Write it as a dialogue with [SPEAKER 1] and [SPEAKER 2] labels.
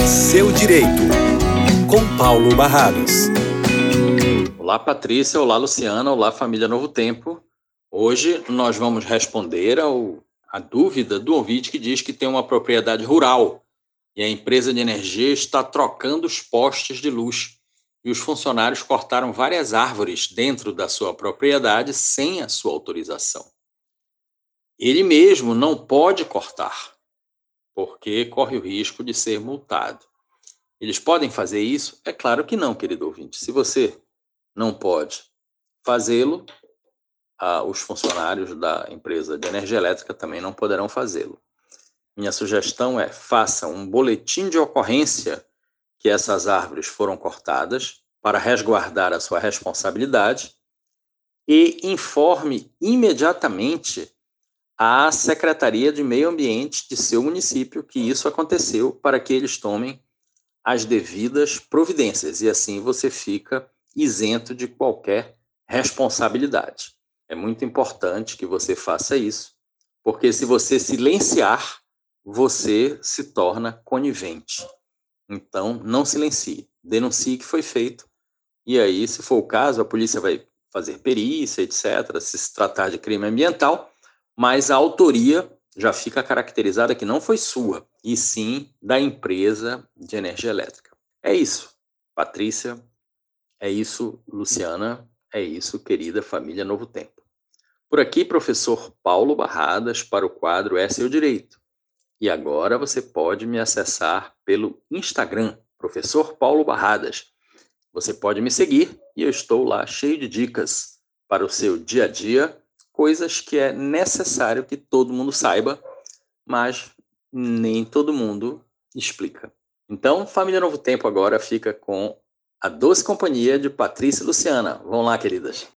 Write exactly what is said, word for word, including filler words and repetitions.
[SPEAKER 1] Seu Direito, com Paulo Barradas.
[SPEAKER 2] Olá, Patrícia. Olá, Luciana. Olá, família Novo Tempo. Hoje nós vamos responder ao, a dúvida do ouvinte que diz que tem uma propriedade rural e a empresa de energia está trocando os postes de luz e os funcionários cortaram várias árvores dentro da sua propriedade sem a sua autorização. Ele mesmo não pode cortar, porque corre o risco de ser multado. Eles podem fazer isso? É claro que não, querido ouvinte. Se você não pode fazê-lo, ah, os funcionários da empresa de energia elétrica também não poderão fazê-lo. Minha sugestão é: faça um boletim de ocorrência que essas árvores foram cortadas para resguardar a sua responsabilidade e informe imediatamente à Secretaria de Meio Ambiente de seu município que isso aconteceu, para que eles tomem as devidas providências, e assim você fica isento de qualquer responsabilidade. É muito importante que você faça isso, porque se você silenciar, você se torna conivente. Então, não silencie, denuncie que foi feito, e aí, se for o caso, a polícia vai fazer perícia, etcétera, se se tratar de crime ambiental, mas a autoria já fica caracterizada que não foi sua, e sim da empresa de energia elétrica. É isso, Patrícia, é isso, Luciana, é isso, querida família Novo Tempo. Por aqui, professor Paulo Barradas, para o quadro É Seu Direito. E agora você pode me acessar pelo Instagram, professor Paulo Barradas. Você pode me seguir e eu estou lá cheio de dicas para o seu dia a dia, coisas que é necessário que todo mundo saiba, mas nem todo mundo explica. Então, família Novo Tempo agora fica com a doce companhia de Patrícia e Luciana. Vão lá, queridas.